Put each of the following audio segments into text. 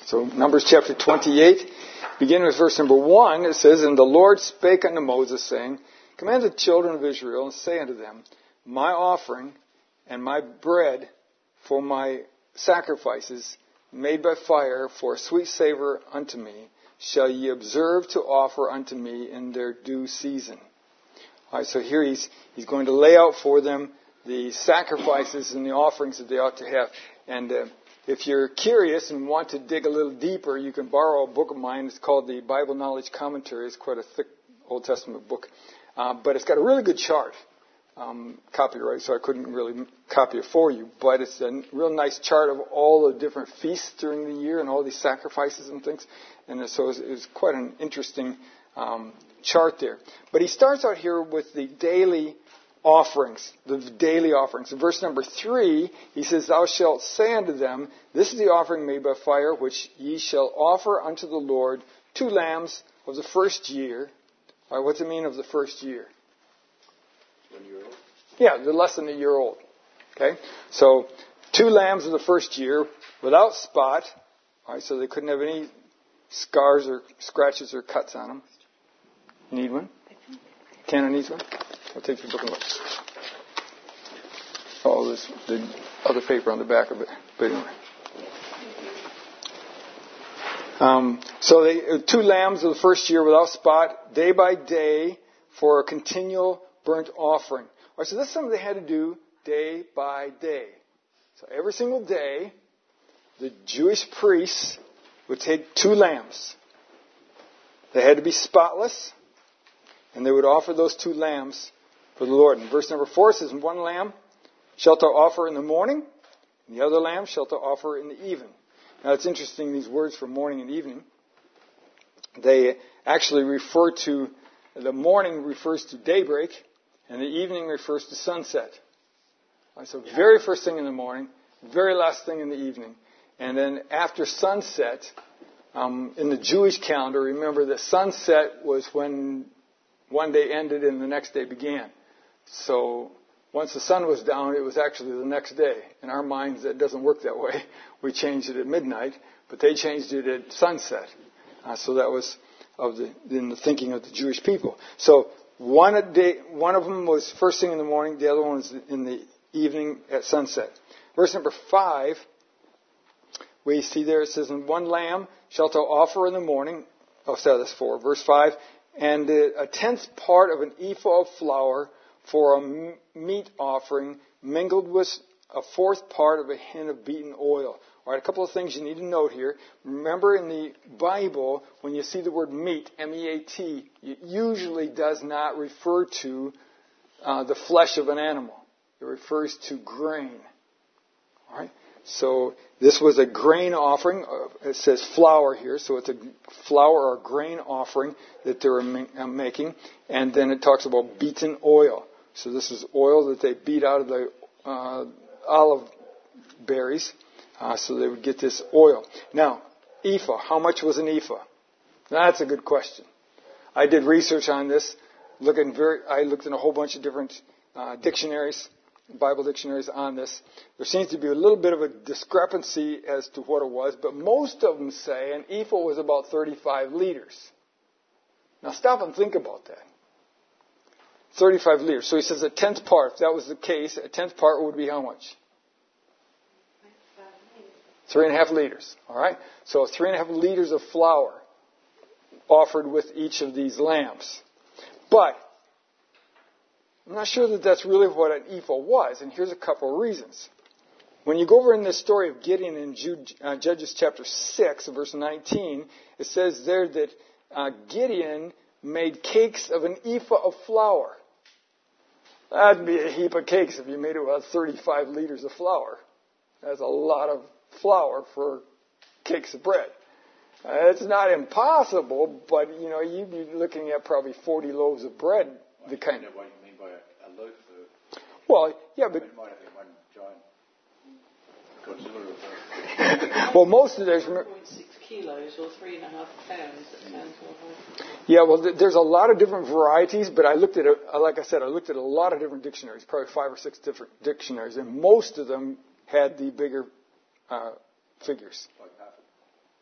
So Numbers chapter 28, beginning with verse number 1, it says, And the Lord spake unto Moses, saying, Command the children of Israel, and say unto them, My offering and my bread for my sacrifices made by fire for a sweet savor unto me, shall ye observe to offer unto me in their due season. All right, so here he's going to lay out for them the sacrifices and the offerings that they ought to have. And if you're curious and want to dig a little deeper, you can borrow a book of mine. It's called the Bible Knowledge Commentary. It's quite a thick Old Testament book. But it's got a really good chart. Copyright, so I couldn't really copy it for you. But it's a real nice chart of all the different feasts during the year and all these sacrifices and things. And so it's quite an interesting chart there. But he starts out here with the daily offerings, In verse number 3, he says, Thou shalt say unto them, This is the offering made by fire, which ye shall offer unto the Lord 2 lambs of the first year. All right, what's it mean of the first year? 1 year old? Yeah, they're less than a year old. Okay? So, 2 lambs of the first year without spot. All right, so they couldn't have any scars or scratches or cuts on them. You need one? Tanner needs one? I'll take your book and look. Oh, there's the other paper on the back of it. But anyway. So they 2 lambs of the first year without spot, day by day, for a continual burnt offering. All right, so this is something they had to do day by day. So every single day, the Jewish priests would take 2 lambs. They had to be spotless, and they would offer those 2 lambs for the Lord. And verse number 4 says, 1 lamb shalt thou offer in the morning, and the other lamb shalt thou offer in the evening. Now it's interesting, these words for morning and evening. They actually refer to, the morning refers to daybreak, and the evening refers to sunset. Right, so very first thing in the morning, very last thing in the evening. And then after sunset, in the Jewish calendar, remember the sunset was when one day ended and the next day began. So once the sun was down, it was actually the next day. In our minds, that doesn't work that way. We changed it at midnight, but they changed it at sunset. So that was in the thinking of the Jewish people. So one of them was first thing in the morning, the other one was in the evening at sunset. Verse number 5, we see there it says, And 1 lamb shalt thou offer in the morning. Oh, sorry, that's 4. Verse 5, And a 10th part of an ephah of flour for a meat offering, mingled with a 4th part of a hin of beaten oil. All right, a couple of things you need to note here. Remember in the Bible, when you see the word meat, M-E-A-T, it usually does not refer to the flesh of an animal. It refers to grain. All right, so this was a grain offering. It says flour here, so it's a flour or grain offering that they were making. And then it talks about beaten oil. So this is oil that they beat out of the olive berries, so they would get this oil. Now, ephah, how much was an ephah? That's a good question. I did research on this. I looked in a whole bunch of different dictionaries, Bible dictionaries on this. There seems to be a little bit of a discrepancy as to what it was, but most of them say an ephah was about 35 liters. Now stop and think about that. 35 liters. So he says a 10th part. If that was the case, a 10th part would be how much? 3.5 liters. All right? So 3.5 liters of flour offered with each of these lambs. But I'm not sure that that's really what an ephah was, and here's a couple of reasons. When you go over in this story of Gideon in Judges chapter 6, verse 19, it says there that Gideon made cakes of an ephah of flour. That'd be a heap of cakes if you made it with 35 liters of flour. That's a lot of flour for cakes of bread. It's not impossible, but you'd be looking at probably 40 loaves of bread. The kind of what you mean by a loaf. Well, yeah, but it might have been one giant Godzilla. Well, most of there's 1.6 kilos or 3.5 pounds. That sounds all right. Yeah, well, there's a lot of different varieties, but I looked at like I said, I looked at a lot of different dictionaries, probably 5 or 6 different dictionaries, and most of them had the bigger figures. Like half. Oh,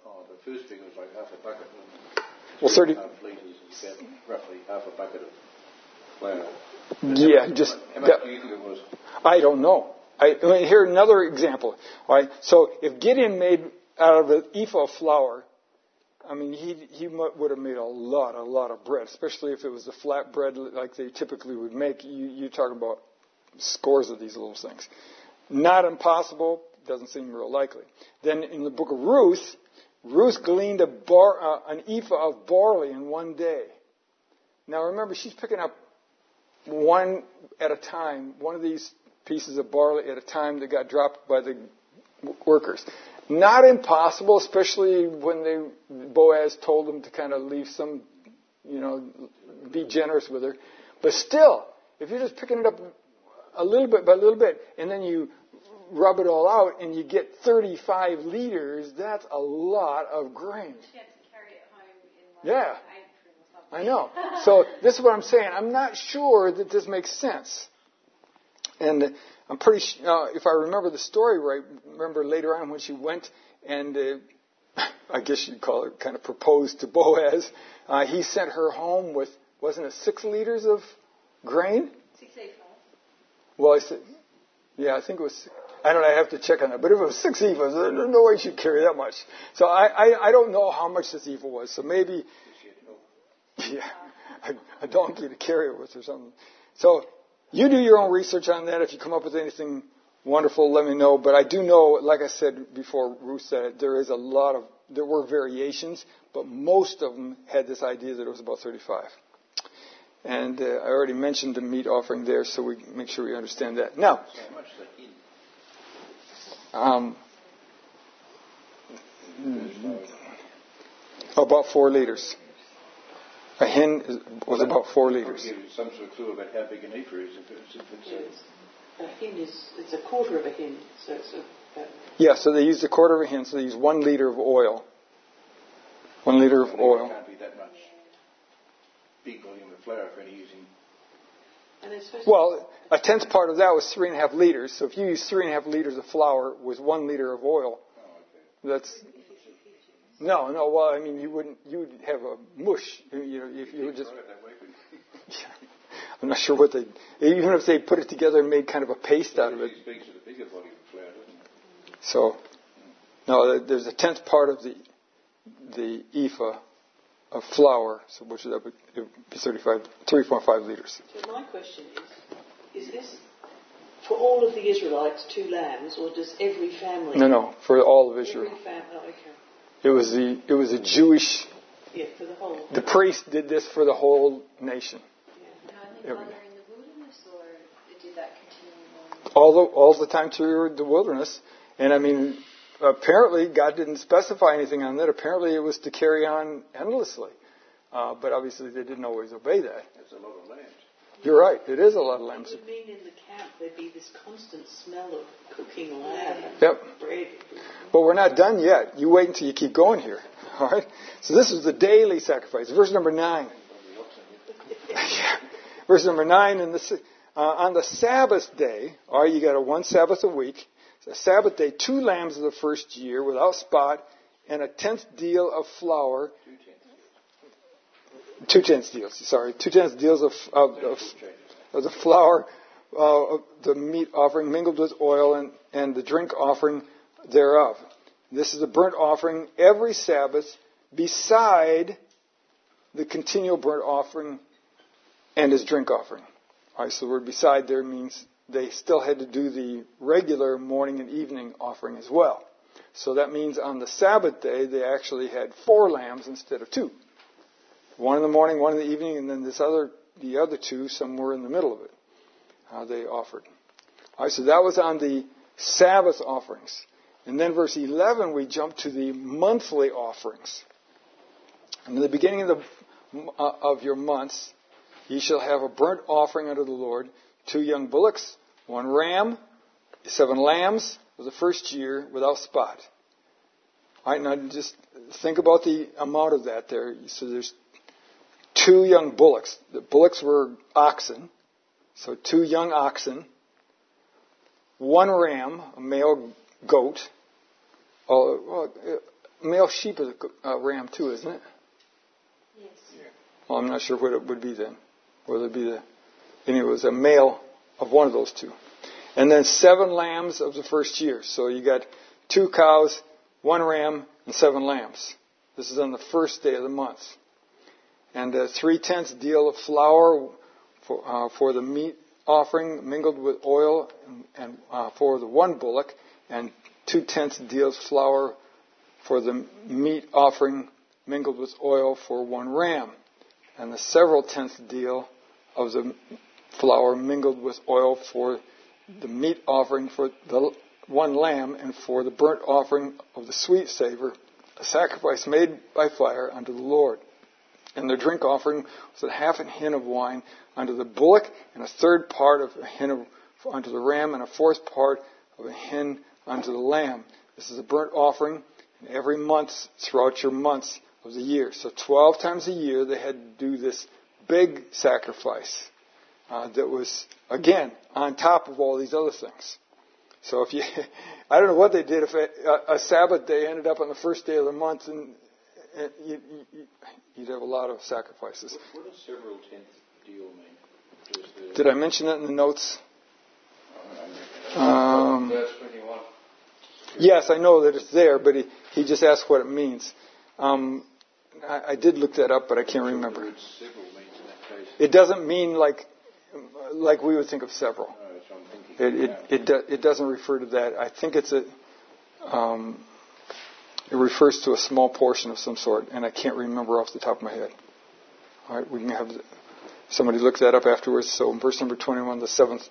first figure was like half a bucket. Well, 30. 3.5 litres is about roughly half a bucket of flour. Yeah, just. How much do you think it was? I don't know. I mean, here another example. All right. So if Gideon made out of an ephah of flour, I mean, he would have made a lot of bread, especially if it was the flat bread like they typically would make. You talk about scores of these little things. Not impossible. Doesn't seem real likely. Then in the book of Ruth, Ruth gleaned an ephah of barley in one day. Now remember, she's picking up one at a time, one of these pieces of barley at a time that got dropped by the workers. Not impossible, especially when Boaz told them to kind of leave some, be generous with her. But still, if you're just picking it up a little bit by little bit, and then you rub it all out and you get 35 liters, that's a lot of grain. She had to carry it home in an apron or something. I know. So this is what I'm saying. I'm not sure that this makes sense. And I'm pretty sure, if I remember the story right, remember later on when she went and, I guess you'd call it, kind of proposed to Boaz, he sent her home with, wasn't it 6 liters of grain? 685. Well, I said, yeah, I think it was, I don't know, I have to check on that. But if it was 6 ephahs, there's no way she'd carry that much. So I don't know how much this ephah was. So maybe, yeah, a donkey to carry it with or something. So you do your own research on that. If you come up with anything wonderful, let me know. But I do know, like I said before, Ruth said it, there were variations, but most of them had this idea that it was about 35. And I already mentioned the meat offering there, so we make sure we understand that. Now, How much is the hin? about 4 liters. A hen was about 4 liters. Give you some sort of clue about how big an ephah is. A hin it's a quarter of a hin, so it's Yeah, so they used a quarter of a hin, so they used 1 liter of oil. 1 liter of oil. It can't be that much big volume of flour if only using. Well, a tenth part of that was 3.5 liters. So if you use 3.5 liters of flour with 1 liter of oil, that's no. Well, I mean, you would have a mush. If you would just. Yeah. I'm not sure what even if they put it together and made kind of a paste out of it. It speaks to the bigger volume of flour, doesn't it? So, no, there's a tenth part of the ephah of flour, so which would be 3.5 liters. So my question is this for all of the Israelites 2 lambs, or does every family? No, for all of Israel. Every family. Oh, okay. It was a Jewish. Yeah, for the whole. The priest did this for the whole nation. Now, I think while they're in the wilderness, or they did that continually? All the time through the wilderness, and I mean, apparently God didn't specify anything on that. Apparently, it was to carry on endlessly, but obviously they didn't always obey that. That's a lot of lambs. You're right. It is a lot of lambs. It would mean in the camp there'd be this constant smell of cooking lamb and Yep. bread. But we're not done yet. You wait until you keep going here. All right? So this is the daily sacrifice. Verse number 9. Yeah. Verse number 9. On the Sabbath day, all right, you got one Sabbath a week. The Sabbath day, 2 lambs of the first year without spot, and a 10th deal of flour. 2/10 deals. Sorry, 2/10 deals of the flour, the meat offering mingled with oil, and the drink offering thereof. This is a burnt offering every Sabbath, beside the continual burnt offering and his drink offering. All right, so the word beside there means they still had to do the regular morning and evening offering as well. So that means on the Sabbath day, they actually had 4 lambs instead of 2. 1 in the morning, 1 in the evening, and then the other 2 somewhere in the middle of it. They offered. All right, so that was on the Sabbath offerings. And then verse 11, we jump to the monthly offerings. And in the beginning of your months, ye shall have a burnt offering unto the Lord, 2 young bullocks, 1 ram, 7 lambs of the first year without spot. All right, now just think about the amount of that there. So there's 2 young bullocks. The bullocks were oxen. So 2 young oxen. 1 ram, a male goat. male sheep is a ram too, isn't it? Yes. Well, I'm not sure what it would be then. Whether it be anyway, it was a male of one of those two. And then 7 lambs of the first year. So you got 2 cows, 1 ram, and 7 lambs. This is on the first day of the month. And 3/10 deal of flour for the meat offering mingled with oil, and for the 1 bullock, and 2/10 deals flour for the meat offering mingled with oil for 1 ram, and the several tenths deal of the flour mingled with oil for the meat offering for the 1 lamb, and for the burnt offering of the sweet savor, a sacrifice made by fire unto the Lord. And the drink offering was 1/2 hin of wine unto the bullock, and 1/3 part of a hin unto the ram, and 1/4 part of a hin unto the lamb. This is a burnt offering every month throughout your months of the year. So 12 times a year they had to do this big sacrifice that was, again, on top of all these other things. So if you, I don't know what they did if a Sabbath day ended up on the first day of the month, and you'd have a lot of sacrifices. What does several tenths deal mean? Did I mention that in the notes? Verse 21. Yes, I know that it's there, but he just asked what it means. I did look that up, but I can't remember. Several means in that case. It doesn't mean like we would think of several. No, that's what I'm thinking. It doesn't refer to that. I think it refers to a small portion of some sort, and I can't remember off the top of my head. All right, we can have somebody look that up afterwards. So in verse number 21, the 7th,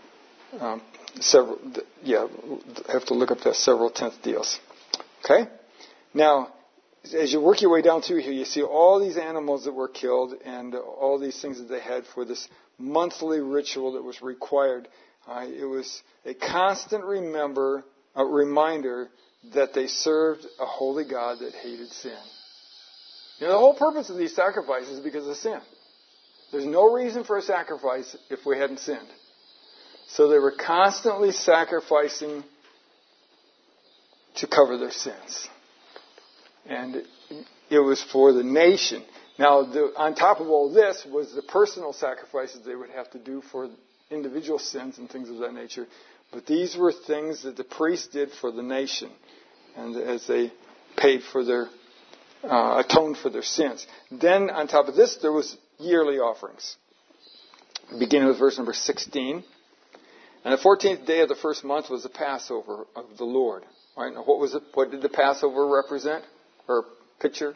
have to look up that several tenth deals. Okay? Now, as you work your way down through here, you see all these animals that were killed and all these things that they had for this monthly ritual that was required. It was a constant reminder that they served a holy God that hated sin. You know, the whole purpose of these sacrifices is because of sin. There's no reason for a sacrifice if we hadn't sinned. So they were constantly sacrificing to cover their sins. And it was for the nation. Now, on top of all this was the personal sacrifices they would have to do for individual sins and things of that nature. But these were things that the priests did for the nation, and as they paid for their, atoned for their sins. Then, on top of this, there was yearly offerings. Beginning with verse number 16. And the 14th day of the first month was the Passover of the Lord. All right, now what was it? What did the Passover represent or picture?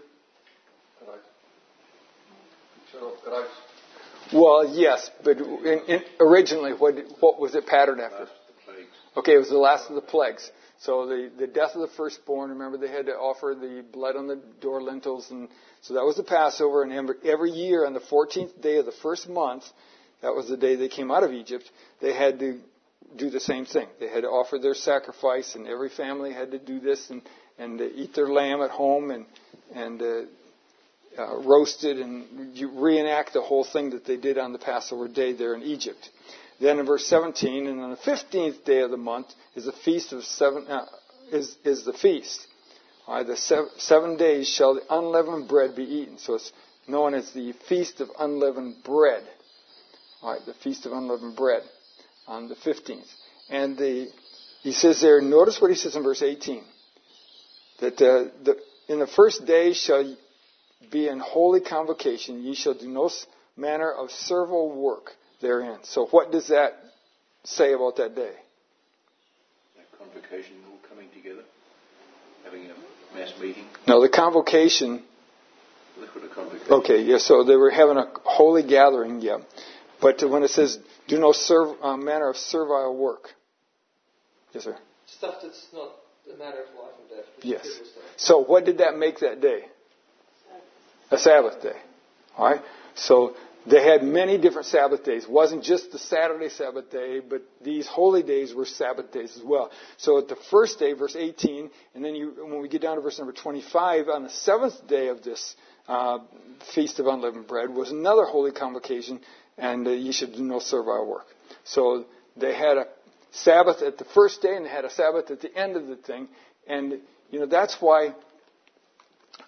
Well, yes, but originally, what was it patterned after? Okay, it was the last of the plagues. So the death of the firstborn, remember they had to offer the blood on the door lintels, and so that was the Passover. And every year on the 14th day of the first month, that was the day they came out of Egypt, they had to do the same thing. They had to offer their sacrifice, and every family had to do this and eat their lamb at home and roast it, and you reenact the whole thing that they did on the Passover day there in Egypt. Then in verse 17, and on the 15th day of the month is the feast of is the feast. The 7 days shall the unleavened bread be eaten. So it's known as the Feast of Unleavened Bread. The Feast of Unleavened Bread on the 15th. And he says there, notice what he says in verse 18, that in the first day shall be in holy convocation, ye shall do no manner of servile work therein. So what does that say about that day? That convocation, all coming together, having a mass meeting. No, the convocation. Look what a convocation. Okay, yeah. So they were having a holy gathering, yeah. But when it says do no manner of servile work, yes, sir. Stuff that's not a matter of life and death. Yes. So what did that make that day? A Sabbath day. All right. So they had many different Sabbath days. It wasn't just the Saturday Sabbath day, but these holy days were Sabbath days as well. So at the first day, verse 18, and then when we get down to verse number 25, on the 7th day of this Feast of Unleavened Bread was another holy convocation, and you should do no servile work. So they had a Sabbath at the first day, and they had a Sabbath at the end of the thing. And, that's why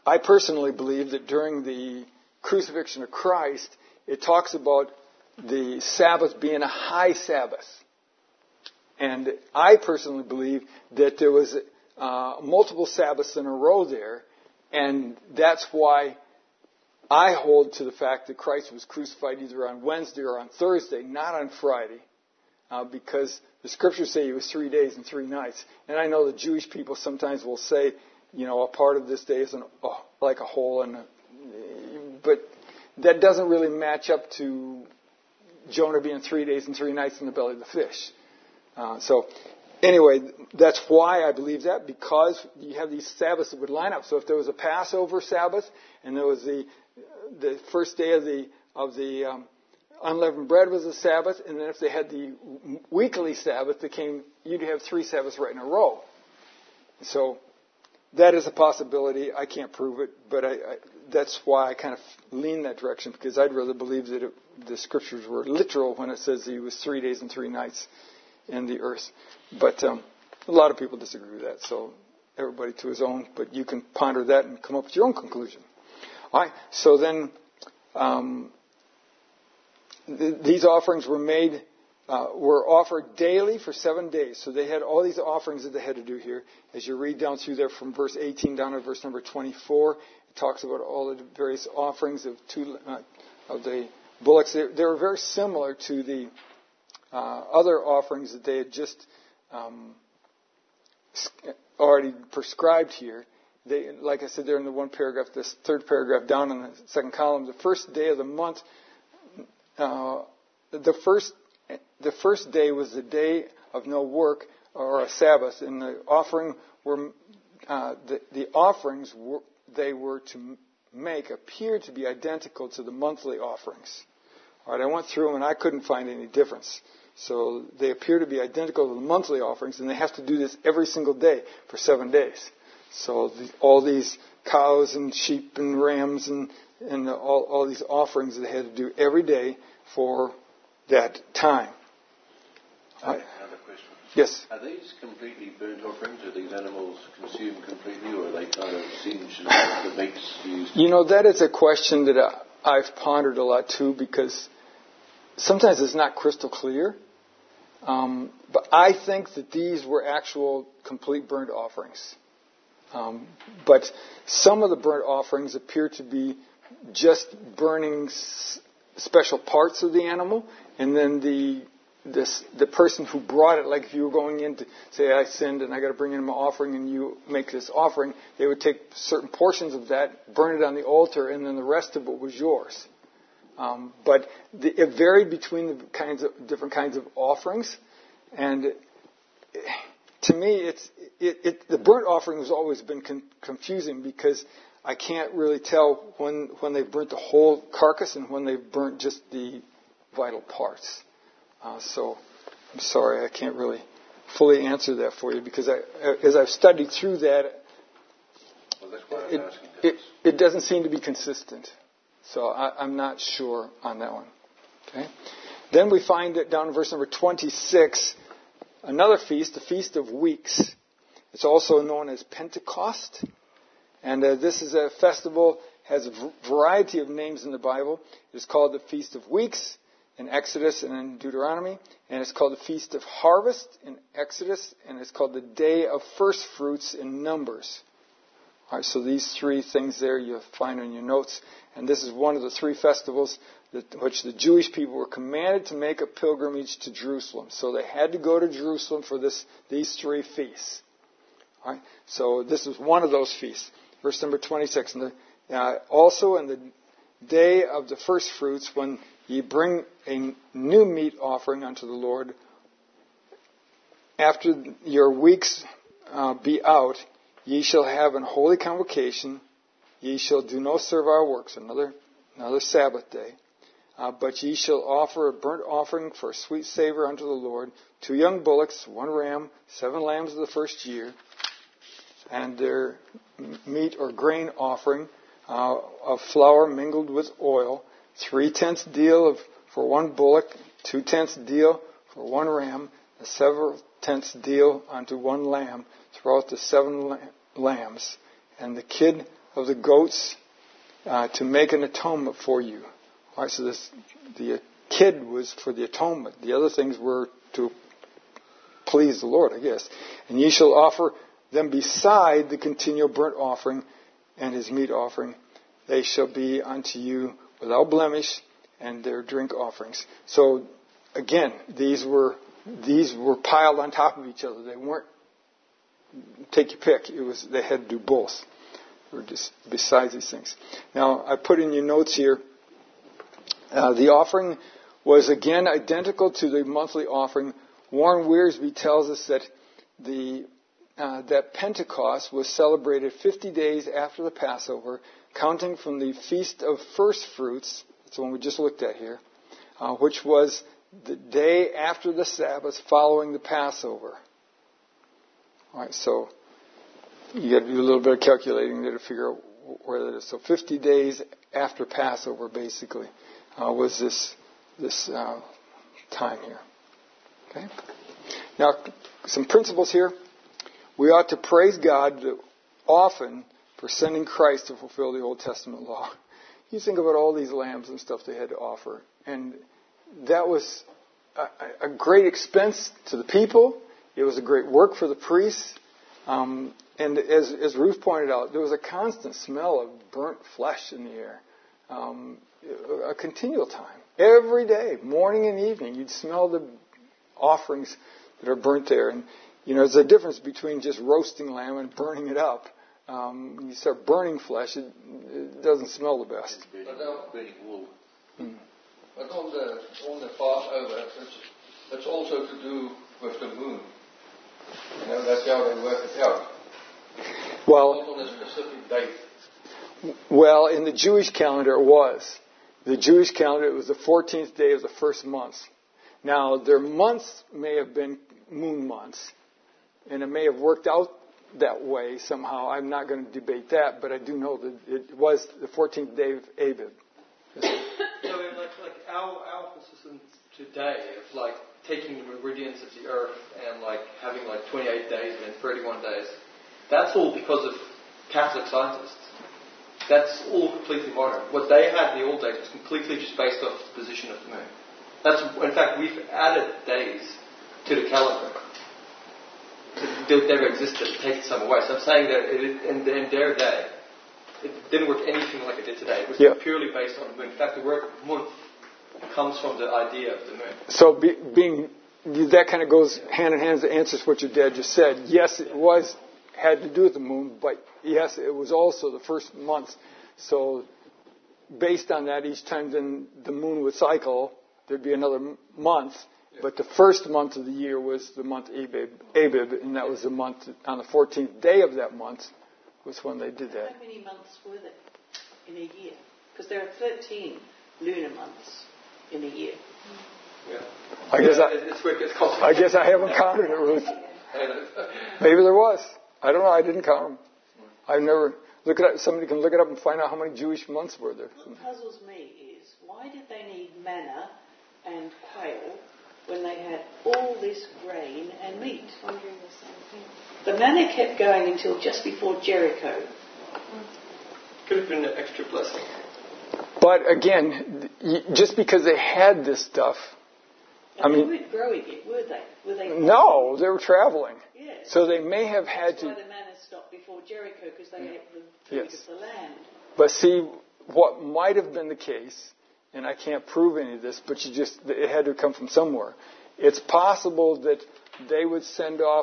I personally believe that during the crucifixion of Christ, it talks about the Sabbath being a high Sabbath. And I personally believe that there was multiple Sabbaths in a row there, and that's why I hold to the fact that Christ was crucified either on Wednesday or on Thursday, not on Friday, because the Scriptures say it was 3 days and 3 nights. And I know the Jewish people sometimes will say, a part of this day is like a whole, but that doesn't really match up to Jonah being 3 days and 3 nights in the belly of the fish. Anyway, that's why I believe that, because you have these Sabbaths that would line up. So if there was a Passover Sabbath and there was the first day of the unleavened bread was a Sabbath, and then if they had the weekly Sabbath, you'd have 3 Sabbaths right in a row. So that is a possibility. I can't prove it, but that's why I kind of lean that direction, because I'd rather believe that the Scriptures were literal when it says he was 3 days and 3 nights in the earth. But a lot of people disagree with that, so everybody to his own, but you can ponder that and come up with your own conclusion. All right, so then these offerings were offered daily for 7 days. So they had all these offerings that they had to do here. As you read down through there from verse 18 down to verse number 24, it talks about all the various offerings of the bullocks. They were very similar to the other offerings that they had just already prescribed here. Like I said there in the one paragraph, this third paragraph down in the second column, the first day of the month, the first day was the day of no work, or a Sabbath, and the offerings they were to make appeared to be identical to the monthly offerings. All right, I went through them and I couldn't find any difference. So they appear to be identical to the monthly offerings, and they have to do this every single day for 7 days. So all these cows and sheep and rams and all these offerings they had to do every day for that time. Another question. Yes? Are these completely burnt offerings? Are these animals consumed completely, or are they kind of singed and the meats used? That is a question that I've pondered a lot too, because sometimes it's not crystal clear. But I think that these were actual complete burnt offerings. But some of the burnt offerings appear to be just burning special parts of the animal, and then the person who brought it, like if you were going in to say, I sinned and I got to bring in my offering, and you make this offering, they would take certain portions of that, burn it on the altar, and then the rest of it was yours. But it varied between the different kinds of offerings, and to me, the burnt offering has always been confusing, because I can't really tell when they've burnt the whole carcass and when they've burnt just the vital parts. So I'm sorry, I can't really fully answer that for you, because as I've studied through that, well, that's why I'm asking. It doesn't seem to be consistent. So I'm not sure on that one. Okay. Then we find it down in verse number 26, another feast, the Feast of Weeks. It's also known as Pentecost. And this is a festival, has a variety of names in the Bible. It's called the Feast of Weeks in Exodus and in Deuteronomy. And it's called the Feast of Harvest in Exodus. And it's called the Day of First Fruits in Numbers. All right, so these 3 things there you'll find in your notes. And this is one of the 3 festivals which the Jewish people were commanded to make a pilgrimage to Jerusalem. So they had to go to Jerusalem for these 3 feasts. All right, so this is one of those feasts. Verse number 26. Also in the day of the first fruits, when ye bring a new meat offering unto the Lord, after your weeks be out, ye shall have an holy convocation. Ye shall do no servile works. Another Sabbath day. But ye shall offer a burnt offering for a sweet savor unto the Lord, 2 young bullocks, 1 ram, 7 lambs of the first year, and their meat or grain offering of flour mingled with oil, 3/10 deal for 1 bullock, 2/10 deal for 1 ram, a 7/10 deal unto 1 lamb throughout the 7 lambs, and the kid of the goats to make an atonement for you. All right, so the kid was for the atonement. The other things were to please the Lord, I guess. And ye shall offer them beside the continual burnt offering and his meat offering. They shall be unto you without blemish, and their drink offerings. So again, these were piled on top of each other. They weren't take your pick. They had to do both. Or just besides these things. Now I put in your notes here. The offering was again identical to the monthly offering. Warren Wiersbe tells us that that Pentecost was celebrated 50 days after the Passover, counting from the Feast of First Fruits. That's the one we just looked at here, which was the day after the Sabbath following the Passover. All right, so you got to do a little bit of calculating there to figure out where that is. So 50 days after Passover, basically, was this time here. Okay. Now, some principles here. We ought to praise God often for sending Christ to fulfill the Old Testament law. You think about all these lambs and stuff they had to offer, and that was a great expense to the people. It was a great work for the priests. And as Ruth pointed out, there was a constant smell of burnt flesh in the air, a continual time. Every day, morning and evening, you'd smell the offerings that are burnt there. And, there's a difference between just roasting lamb and burning it up. When you start burning flesh, it doesn't smell the best. Burning wool. But on the Passover, it's also to do with the moon. That's how they work it out. Well, not on a specific date. Well, in the Jewish calendar it was. The Jewish calendar, it was the 14th day of the first month. Now, their months may have been moon months, and it may have worked out that way somehow. I'm not going to debate that, but I do know that it was the 14th day of Abib. So, like our persistence today of taking the meridians of the earth and having 28 days and then 31 days, that's all because of Catholic scientists. That's all completely modern. What they had in the old days was completely just based off the position of the moon. In fact, we've added days to the calendar that never existed, taken some away. So I'm saying that in their day, it didn't work anything like it did today. It was purely based on the moon. In fact, the word month comes from the idea of the moon. So that kind of goes hand in hand, answers what your dad just said. Yes, it had to do with the moon, but yes, it was also the first month. So based on that, each time then the moon would cycle, there'd be another month. But the first month of the year was the month Abib, and that was the month on the 14th day of that month was when they did that. How many months were there in a year? Because there are 13 lunar months in a year. Yeah. I guess I haven't counted it, Ruth. Maybe there was. I don't know. I didn't count them. I've never look it up. Somebody can look it up and find out how many Jewish months were there. What puzzles me is why did they need manna and quail when they had all this grain and meat? Wondering the same thing. The manna kept going until just before Jericho. Could have been an extra blessing. But again, just because they had this stuff, And they weren't growing it, were they? Were they? No, they were traveling. Yes. So they may have had That's to. why the manna stopped before Jericho, because they had the food of the land. But see, what might have been the case, and I can't prove any of this, but it had to come from somewhere. It's possible that they would send off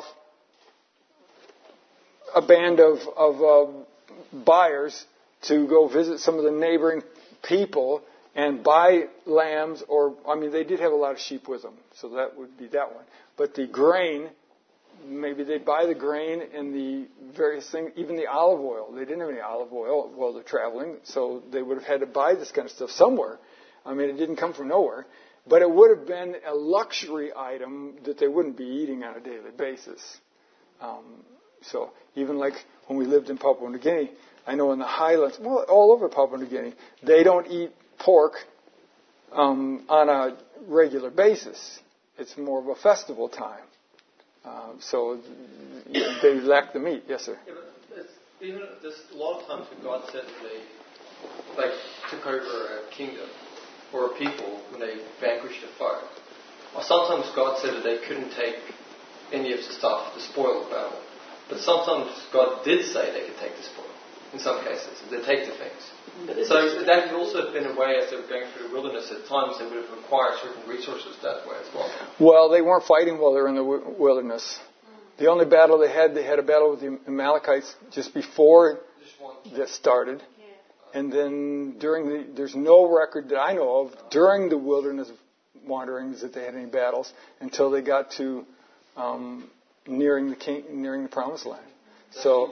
a band of buyers to go visit some of the neighboring people and buy lambs, they did have a lot of sheep with them, so that would be that one. But the grain, maybe they'd buy the grain and the various things, even the olive oil. They didn't have any olive oil while they're traveling, so they would have had to buy this kind of stuff somewhere. It didn't come from nowhere. But it would have been a luxury item that they wouldn't be eating on a daily basis. So even like when we lived in Papua New Guinea, I know in the highlands, all over Papua New Guinea, they don't eat pork on a regular basis. It's more of a festival time. So they lack the meat. Yes, sir. Yeah, but even there's a lot of times when God said that they took over a kingdom or a people when they vanquished a foe. Or sometimes God said that they couldn't take any of the stuff, the spoil of battle. But sometimes God did say they could take the spoil. In some cases, they take the things. So that could also have been a way, as they were going through the wilderness, at times they would have required certain resources that way as well. Well, they weren't fighting while they were in the wilderness. The only battle they had a battle with the Amalekites just before that started. And then there's no record that I know of during the wilderness wanderings that they had any battles until they got to nearing the Promised Land. So,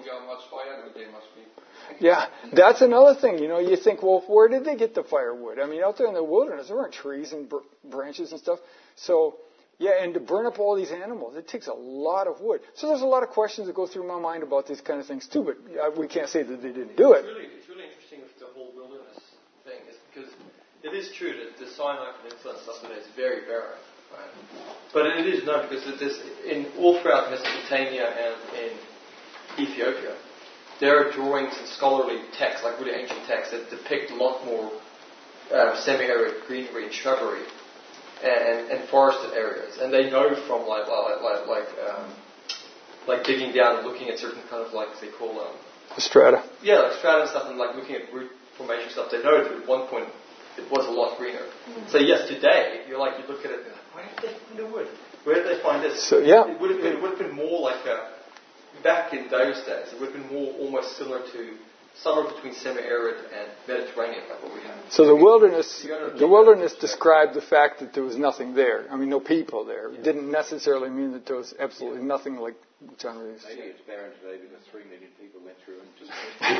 yeah, that's another thing. You think, well, where did they get the firewood? I mean, out there in the wilderness, there weren't trees and branches and stuff. So, yeah, and to burn up all these animals, it takes a lot of wood. So there's a lot of questions that go through my mind about these kind of things too, but we can't say that they didn't do it. It's really interesting with the whole wilderness thing, is because it is true that the Sinai Peninsula and stuff today is very barren. Right? But it is known because it is all throughout Mesopotamia and in Ethiopia, there are drawings and scholarly texts, like really ancient texts, that depict a lot more semi-arid greenery and shrubbery and forested areas. And they know from like digging down and looking at certain kind of they call strata. Yeah, like strata and stuff, and like looking at root formation stuff. They know that at one point it was a lot greener. So yes, today you look at it and you're like, where did they find the wood? Where did they find this? So yeah, it would have been more like back in those days. It would have been more almost similar to somewhere between semi-arid and Mediterranean, like what we have. So the wilderness described the fact that there was nothing there. I mean, no people there. It didn't necessarily mean that there was absolutely nothing, like John Reeves said. Maybe it's barren today because 3 million people went through and just...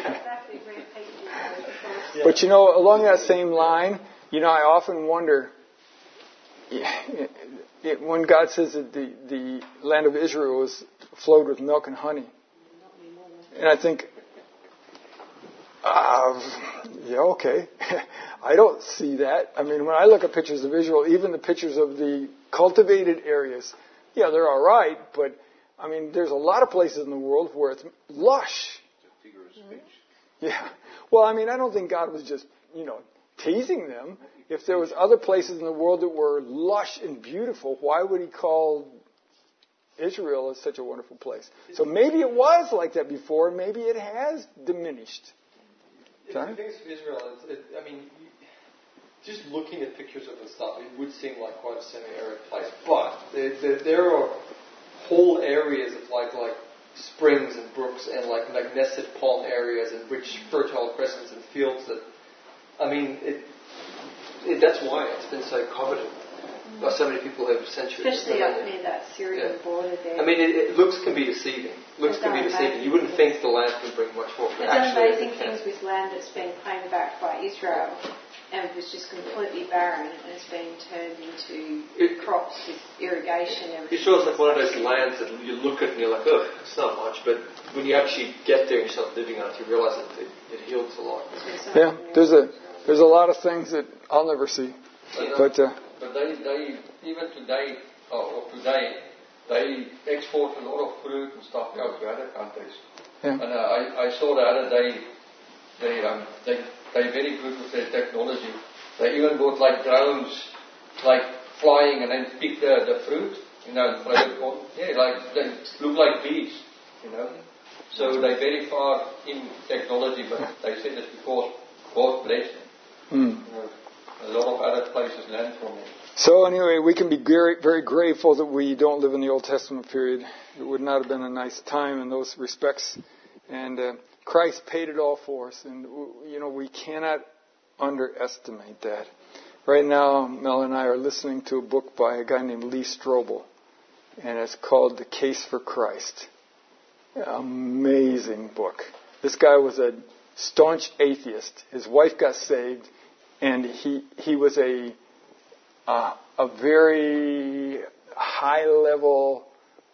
But along that same line, I often wonder, when God says that the land of Israel was flowed with milk and honey, and I think, yeah, okay. I don't see that. I mean, when I look at pictures of Israel, even the pictures of the cultivated areas, yeah, they're all right, but, I mean, there's a lot of places in the world where it's lush. It's a figure of speech. Yeah. Well, I mean, I don't think God was just, teasing them. If there was other places in the world that were lush and beautiful, why would he call Israel as such a wonderful place? So maybe it was like that before, and maybe it has diminished. The thing is, Israel, just looking at pictures of the stuff, it would seem like quite a semi-arid place. But there are whole areas of like springs and brooks and like nested palm areas and rich fertile crescents and fields that, that's why it's been so coveted by so many people over centuries. Especially up near that Syrian border there. Looks can be deceiving. You wouldn't think the land can bring much more. They've done amazing things with land that's been claimed back by Israel and was just completely barren and it's been turned into crops with irrigation and everything. Israel's like one of those lands that you look at and you're like, oh, it's not much, but when you actually get there and you start living on it, you realize that it heals a lot. Yeah, there's a lot of things that I'll never see. But they even today, they export a lot of fruit and stuff out to other countries. Yeah. And I saw the other day, they're very good with their technology. They even got like drones, like flying and then pick the fruit, they look like bees, So they're very far in technology, but they said it's because God blessed them. A lot of other places learn from it. So anyway, we can be very, very grateful that we don't live in the Old Testament period. It would not have been a nice time in those respects. And Christ paid it all for us. And, we cannot underestimate that. Right now, Mel and I are listening to a book by a guy named Lee Strobel. And it's called The Case for Christ. Amazing book. This guy was a staunch atheist. His wife got saved. And he was a very high level,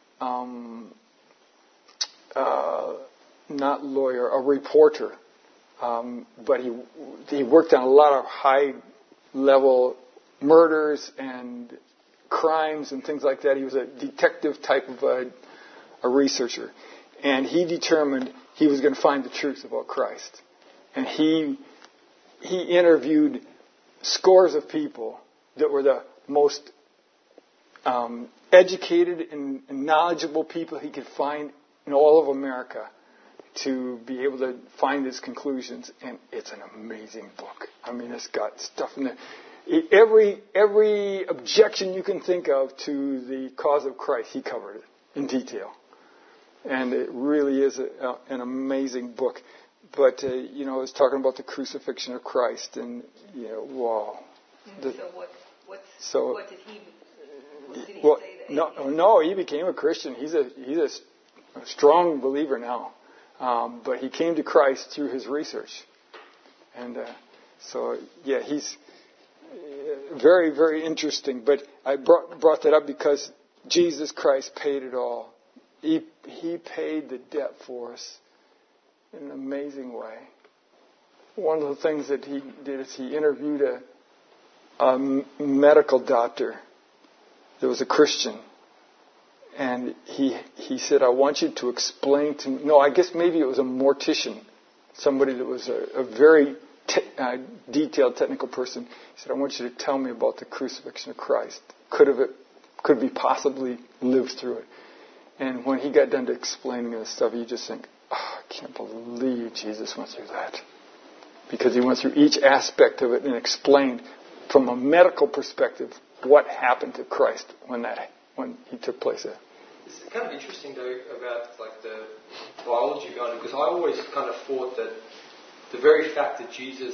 not lawyer, a reporter. But he worked on a lot of high level murders and crimes and things like that. He was a detective type of a researcher. And he determined he was going to find the truth about Christ. And he interviewed scores of people that were the most educated and knowledgeable people he could find in all of America to be able to find his conclusions. And it's an amazing book. I mean, it's got stuff in there. Every objection you can think of to the cause of Christ, he covered it in detail. And it really is an amazing book. But, it's talking about the crucifixion of Christ. And, wow. What did he say that? No, he became a Christian. He's a strong believer now. But he came to Christ through his research. And he's very, very interesting. But I brought that up because Jesus Christ paid it all. He paid the debt for us in an amazing way. One of the things that he did is he interviewed a medical doctor that was a Christian. And he said, I want you to explain to me. No, I guess maybe it was a mortician, somebody that was a very detailed technical person. He said, I want you to tell me about the crucifixion of Christ. Could we possibly live through it? And when he got done to explaining this stuff, you just think, I can't believe Jesus went through that. Because he went through each aspect of it and explained from a medical perspective what happened to Christ when he took place there. It's kind of interesting though about the biology behind it, because I always kind of thought that the very fact that Jesus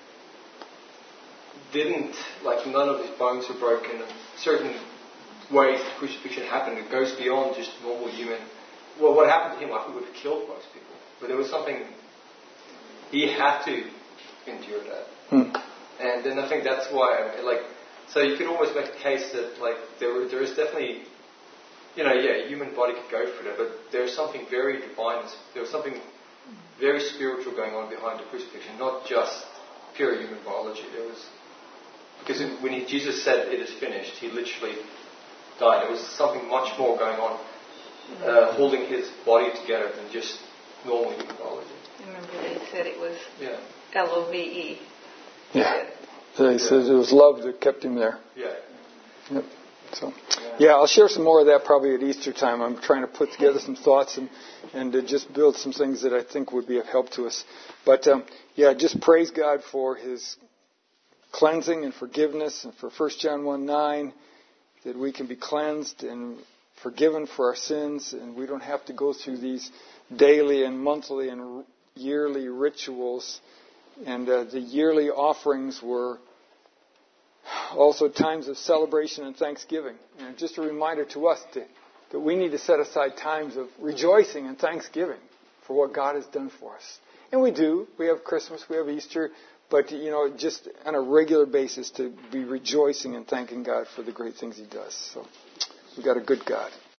didn't, none of his bones were broken, and certain ways the crucifixion happened, it goes beyond just normal human. Well, what happened to him, it would have killed most people. But there was something, he had to endure that. And then I think that's why, so you could almost make a case that, there is definitely, a human body could go through that, but there's something very divine, there was something very spiritual going on behind the crucifixion, not just pure human biology. There was, because when Jesus said it is finished, he literally died. There was something much more going on, holding his body together than just normal human biology. Remember they said it was LOVE. Yeah. They said it was love that kept him there. Yeah. Yep. So, I'll share some more of that probably at Easter time. I'm trying to put together some thoughts and to just build some things that I think would be of help to us. But, just praise God for his cleansing and forgiveness, and for 1 John 1:9, that we can be cleansed and forgiven for our sins, and we don't have to go through these daily and monthly and yearly rituals. And the yearly offerings were also times of celebration and thanksgiving. And just a reminder to us that we need to set aside times of rejoicing and thanksgiving for what God has done for us. And we do. We have Christmas, we have Easter, but, just on a regular basis to be rejoicing and thanking God for the great things he does. So we've got a good God.